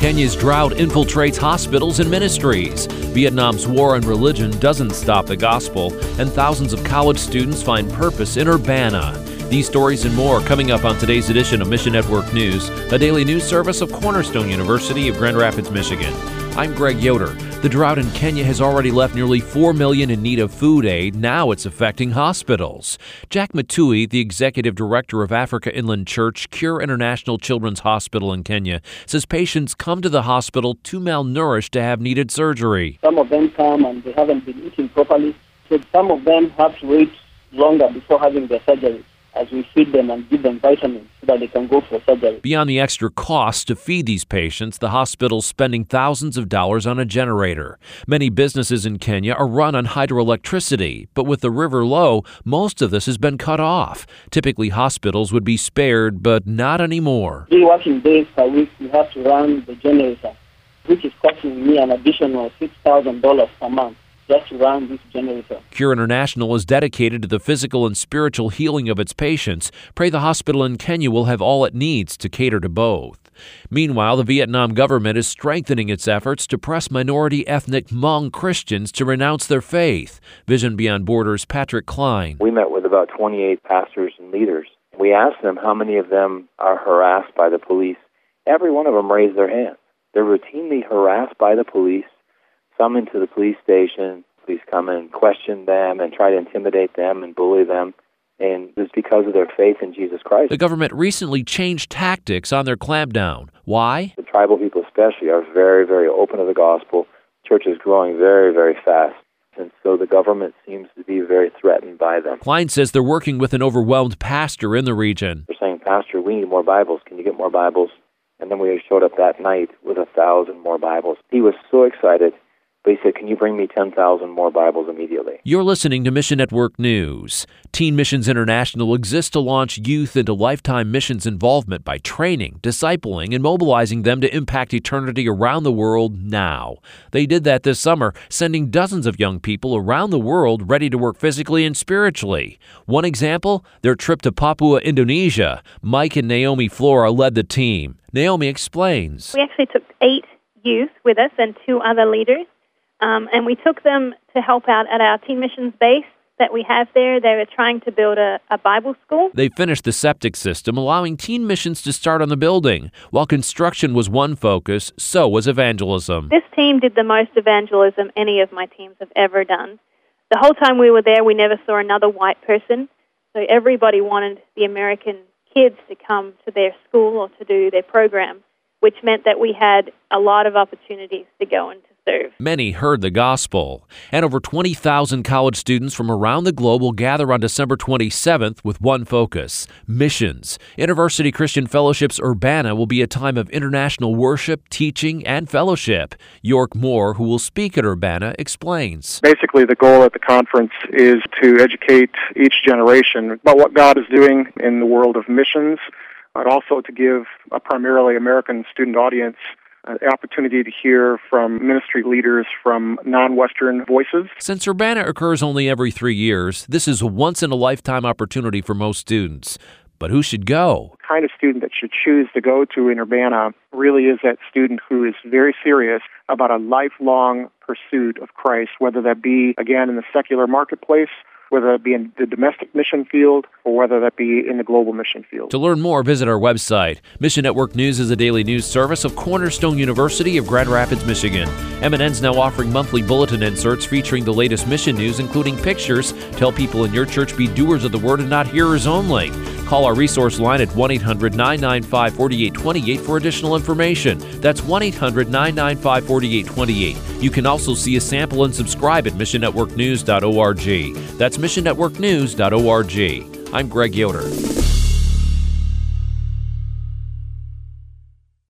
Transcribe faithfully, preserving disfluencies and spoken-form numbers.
Kenya's drought infiltrates hospitals and ministries. Vietnam's war on religion doesn't stop the gospel, and thousands of college students find purpose in Urbana. These stories and more coming up on today's edition of Mission Network News, a daily news service of Cornerstone University of Grand Rapids, Michigan. I'm Greg Yoder. The drought in Kenya has already left nearly four million in need of food aid. Now it's affecting hospitals. Jack Matui, the executive director of Africa Inland Church Cure International Children's Hospital in Kenya, says patients come to the hospital too malnourished to have needed surgery. Some of them come and they haven't been eating properly, so some of them have to wait longer before having their surgery, as we feed them and give them vitamins so that they can go for surgery. Beyond the extra cost to feed these patients, the hospital's spending thousands of dollars on a generator. Many businesses in Kenya are run on hydroelectricity, but with the river low, most of this has been cut off. Typically, hospitals would be spared, but not anymore. Three working days per week, we have to run the generator, which is costing me an additional six thousand dollars per month. Just to run this generator. Cure International is dedicated to the physical and spiritual healing of its patients. Pray the hospital in Kenya will have all it needs to cater to both. Meanwhile, the Vietnam government is strengthening its efforts to press minority ethnic Hmong Christians to renounce their faith. Vision Beyond Borders' Patrick Klein. We met with about twenty-eight pastors and leaders. We asked them how many of them are harassed by the police. Every one of them raised their hands. They're routinely harassed by the police. Some into the police station, police come and question them and try to intimidate them and bully them, and it's because of their faith in Jesus Christ. The government recently changed tactics on their clampdown. Why? The tribal people especially are very, very open to the gospel. Church is growing very, very fast, and so the government seems to be very threatened by them. Klein says they're working with an overwhelmed pastor in the region. They're saying, Pastor, we need more Bibles. Can you get more Bibles? And then we showed up that night with a thousand more Bibles. He was so excited. But he said, can you bring me ten thousand more Bibles immediately? You're listening to Mission Network News. Teen Missions International exists to launch youth into lifetime missions involvement by training, discipling, and mobilizing them to impact eternity around the world now. They did that this summer, sending dozens of young people around the world ready to work physically and spiritually. One example, their trip to Papua, Indonesia. Mike and Naomi Flora led the team. Naomi explains. We actually took eight youth with us and two other leaders. Um, and we took them to help out at our teen missions base that we have there. They were trying to build a, a Bible school. They finished the septic system, allowing teen missions to start on the building. While construction was one focus, so was evangelism. This team did the most evangelism any of my teams have ever done. The whole time we were there, we never saw another white person. So everybody wanted the American kids to come to their school or to do their program, which meant that we had a lot of opportunities to go and to serve. Many heard the gospel, and over twenty thousand college students from around the globe will gather on December twenty-seventh with one focus, missions. University Christian Fellowship's Urbana will be a time of international worship, teaching, and fellowship. York Moore, who will speak at Urbana, explains. Basically, the goal at the conference is to educate each generation about what God is doing in the world of missions, but also to give a primarily American student audience an opportunity to hear from ministry leaders from non-Western voices. Since Urbana occurs only every three years, this is a once-in-a-lifetime opportunity for most students. But who should go? The kind of student that should choose to go to in Urbana really is that student who is very serious about a lifelong pursuit of Christ, whether that be, again, in the secular marketplace, whether that be in the domestic mission field, or whether that be in the global mission field. To learn more, visit our website. Mission Network News is a daily news service of Cornerstone University of Grand Rapids, Michigan. M and N's now offering monthly bulletin inserts featuring the latest mission news, including pictures. Tell people in your church be doers of the word and not hearers only. Call our resource line at one eight hundred nine nine five four eight two eight for additional information. That's one eight hundred nine nine five four eight two eight. You can also see a sample and subscribe at mission network news dot org. That's mission network news dot org. I'm Greg Yoder.